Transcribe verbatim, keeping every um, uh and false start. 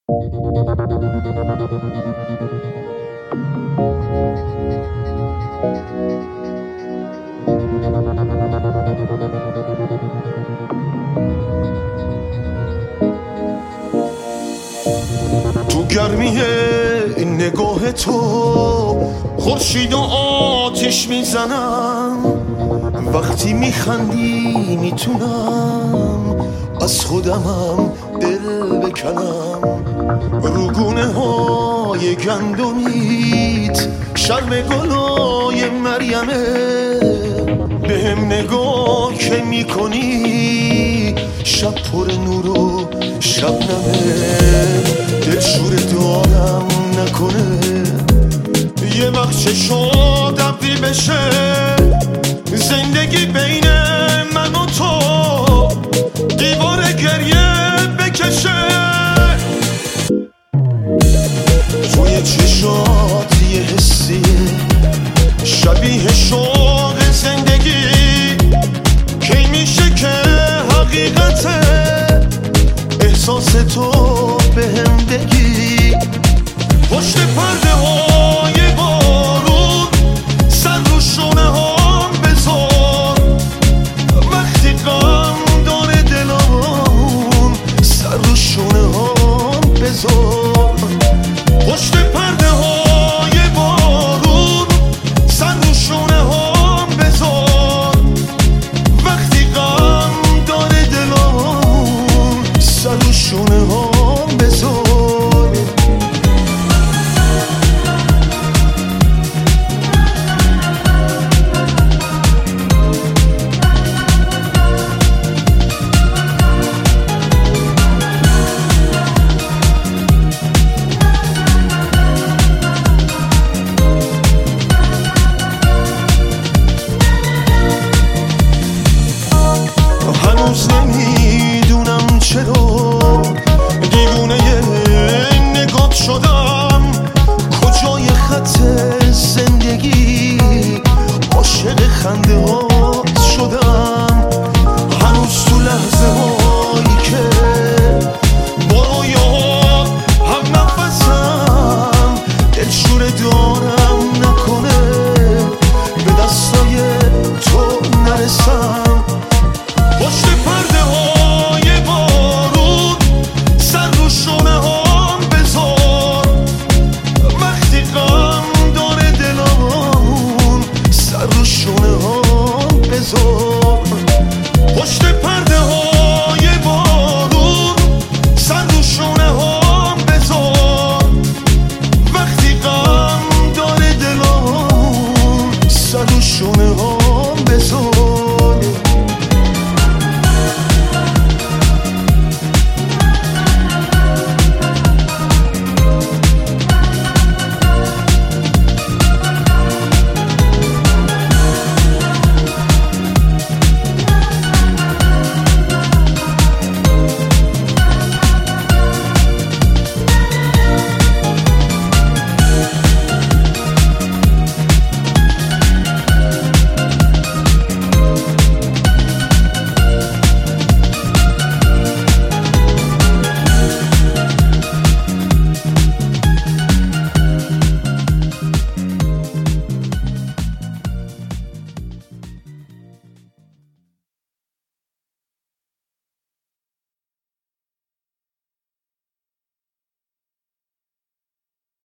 تو گرمی نگاه تو خورشید و آتش میزنم، وقتی میخندی میتونم از خودمم دل بکنم. روگونه های گندمیت شرم گلای مریمه، به هم نگاه که میکنی شب پر نور و شبنمه. دلشور دارم نکنه یه وقت چشات ابری بشه، زندگی بین من و تو دیوار گریه بکشه. توی چشات یه حسیه شبیه شوق زندگی، کی میشه که حقیقته احساس تو به هم بگی. پشت پرده های بارون سر رو شونه هم بذار، وقتی غم داره دلمون سر رو شونه هم بذار. پشت پرده